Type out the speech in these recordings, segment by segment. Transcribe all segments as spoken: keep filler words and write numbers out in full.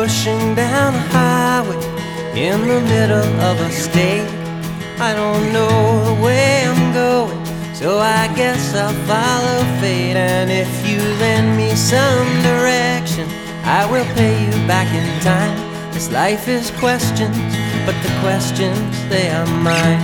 pushing down a highway in the middle of a state. I don't know the way I'm going, so I guess I'll follow fate. And if you lend me some direction, I will pay you back in time. This life is questions, but the questions, they are mine.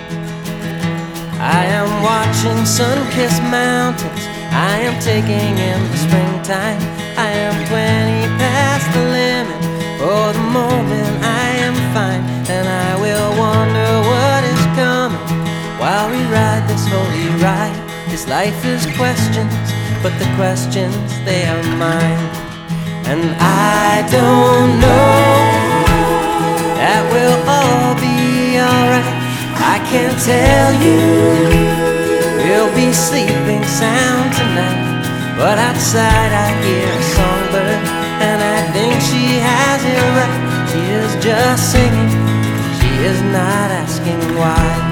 I am watching sun-kissed mountains, I am taking in the springtime. I am twenty past the limit, for the moment I am fine. And I will wonder what is coming while we ride this holy ride. This life is questions, but the questions, they are mine. And I don't know, that will all be alright. I can't tell you we'll be sleeping sound tonight, but outside I hear a songbird, and I think she has it right. She is just singing, she is not asking why.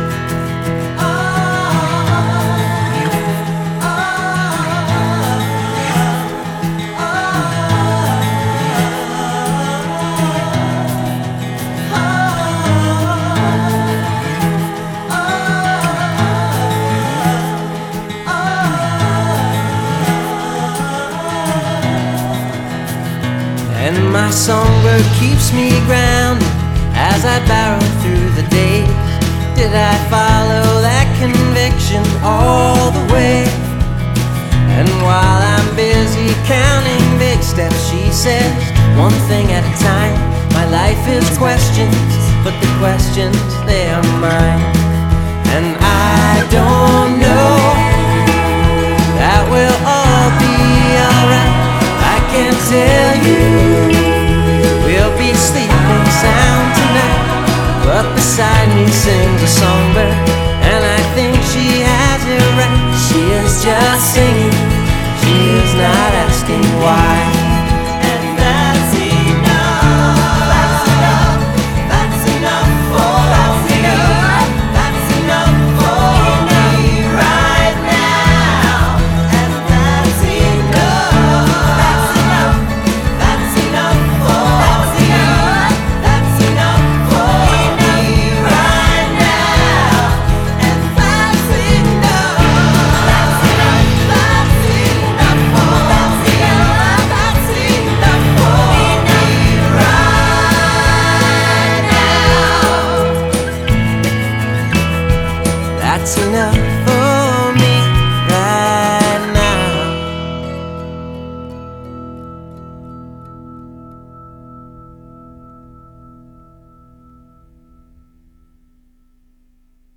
And my songbird keeps me grounded as I barrel through the days. Did I follow that conviction all the way? And while I'm busy counting big steps, she says, one thing at a time. My life is questions, but the questions, they are mine. And I don't know, that will all be alright. I can't tell you we'll be sleeping sound tonight, but beside me sings a songbird, and I think she has it right. She is just singing, she is not asking why. And that's enough, that's enough, that's enough for me. That's enough for me right now. And that's enough, that's enough, that's enough for me. That's enough for me right now. And that's enough, that's enough, that's enough for me. That's enough for me right now. That's enough,